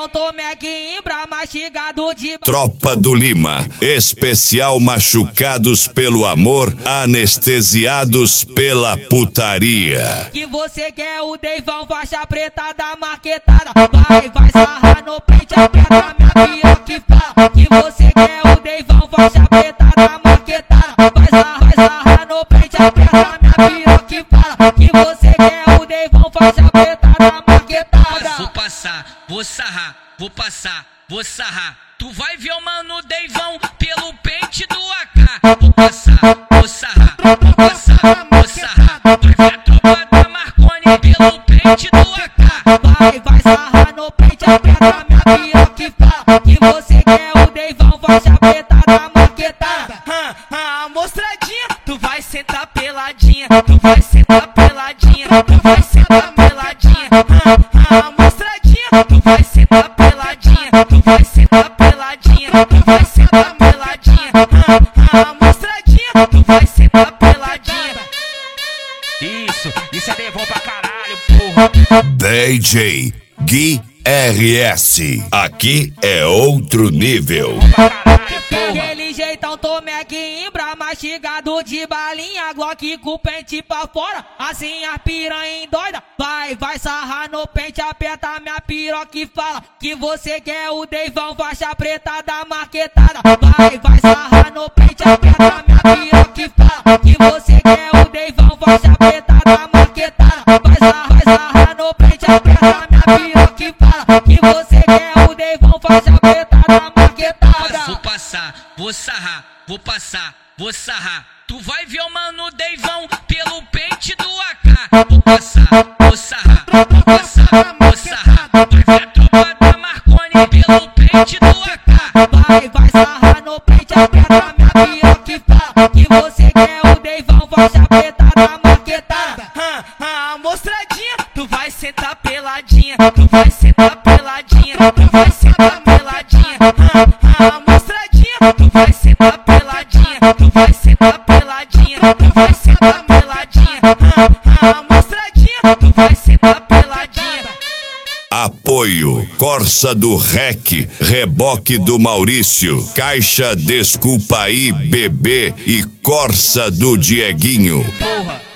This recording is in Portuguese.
ligeirão, tô meguimbra, mastigado de... Tropa do Lima, especial machucados pelo amor, anestesiados pela putaria. Que você quer o Deivão, faixa preta da marquetada. Vai sarrar no pente, aperta minha piroca e fala. Que você quer o Deivão, faixa preta da marquetada. Vai sarrar no pente, aperta minha piroca e fala. Que você quer o Deivão, faixa preta da marquetada. Vou passar, vou sarrar, vou passar, vou sarrar. Tu vai ver o mano Deivão pelo pente do AK. Vou passar, vou sarrar, vou passar, vou sarrar. Vai ver a tropa da Marconi pelo pente do AK. Vai sarrar no pente, aperta minha piroca e fala. Que você quer o Deivão, faixa preta da marquetada. Mostradinha, tu vai sentar peladinha, tu vai sentar peladinha, tu vai sentar peladinha. Mostradinha, tu vai sentar peladinha, tu vai sentar peladinha, tu vai sentar peladinha. Mostradinha, tu vai sentar peladinha. Isso é Deivão pra caralho, porra. DJ Gui RS, aqui é outro nível. Daquele jeitão, tô meguimbra, mastigado de balinha, Glock com o pente pra fora, assim a piranha endoida. Vai sarrar no pente, aperta minha piroca e fala. Que você quer o Deivão, faixa preta da marquetada. Vai sarrar no pente, aperta minha piroca e fala. Que você quer o Deivão, faixa preta da marquetada. Vai sarrar no pente, aperta minha piroca e fala. Que você quer o Deivão, faixa preta da marquetada. Vou passar, vou sarrar, vou passar, vou sarrar. Tu vai ver o mano Deivão pelo pente do AK. Vou passar, vou sarrar, vou passar, vou sarrar. Vai ver a tropa da Marconi pelo pente do AK. Vai sarrar no pente, aperta minha piroca e fala. Que você quer o Deivão, faixa preta da marquetada. Mostradinha, tu vai sentar peladinha, tu vai sentar peladinha, tu vai sentar peladinha. Mostradinha, tu vai sentar peladinha, tu vai sentar peladinha, tu vai sentar peladinha. Mostradinha, tu vai sentar peladinha. Apoio Corsa do REC, Reboque do Maurício, Caixa Desculpa aí Bebê e Corsa do Dieguinho. Porra.